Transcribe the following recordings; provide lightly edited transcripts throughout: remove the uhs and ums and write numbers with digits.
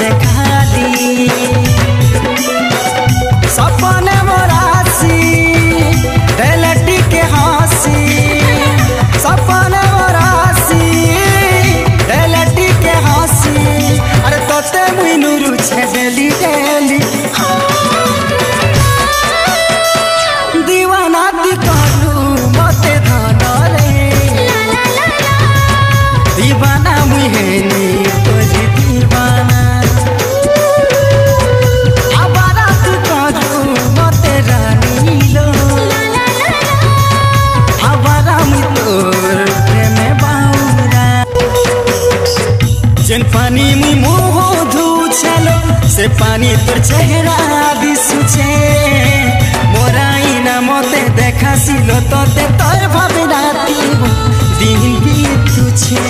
खाली सपने मोरासी डेलटी के हंसी सपने मोरासी डेलटी के हंसी अरे तोते मुई नुरु छे डेली डेली दीवाना दी कहलू मते धन रे दीवाना मुई हेनी तोरी दीवाना आबारा तू कहलू मते रानी लो आबारा मुई तोर प्रेम बाउरा जेन पानी मुई मुह धू छलो से पानी तोर चेहरा दिसुछे मोराइना मते देखासिलो तोते तोर भावे राती दिन बीतुछे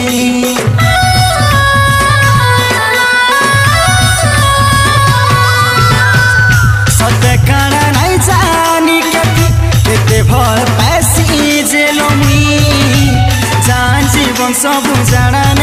सते काना नाइ जानी केते भर पैसी जेलो मुई जान जीवन सब जाना